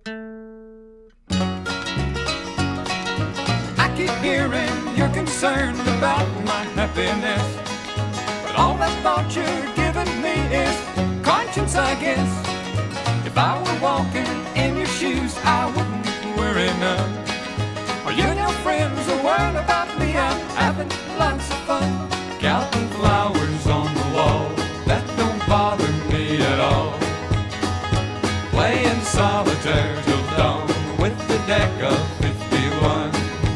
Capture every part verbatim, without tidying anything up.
I keep hearing you're concerned about my happiness, but all that thought you're giving me is conscience, I guess. If I were walking in your shoes, I wouldn't worry none. Are you and your friends are worried about me? I'm having lots of fun. Counting flowers on the wall, that don't bother me at all. Playing solitaire till dawn with the deck of fifty-one.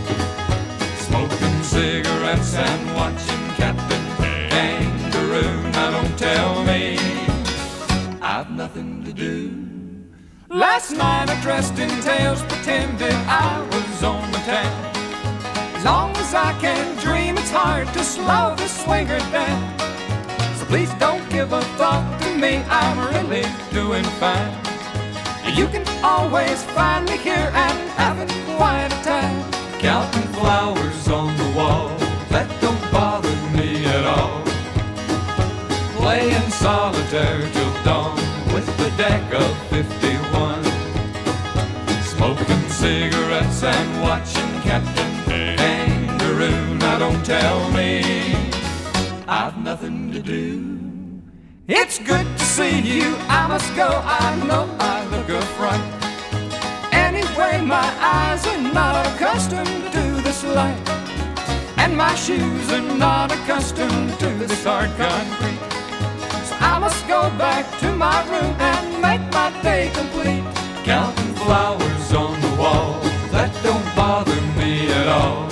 Smoking cigarettes and watching Captain Kangaroo. Now don't tell me I've nothing to do. Last night I dressed in tails, pretended I was on the town. As long as I can dream, it's hard to slow the swinger down. So please don't give a thought to me, I'm really doing fine. You can always find me here and having quite a time. Counting flowers on the wall, that don't bother me at all. Playing solitaire till dawn with the deck of fifty-one. Smoking cigarettes and watching Captain Kangaroo. Now don't tell me I've nothing to do. It's good to see you, I must go, I know I look a fright. Anyway, my eyes are not accustomed to this light, and my shoes are not accustomed to this hard concrete. So I must go back to my room and make my day complete. Counting flowers on the wall, that don't bother me at all.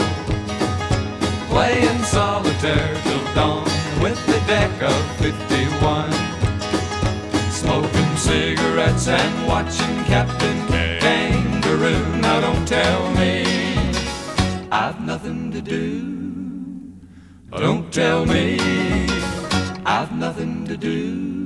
Playing solitaire till dawn with the deck of fifty-one. Smoking cigarettes and watching Captain Kangaroo. Now don't tell me I've nothing to do. Don't tell me I've nothing to do.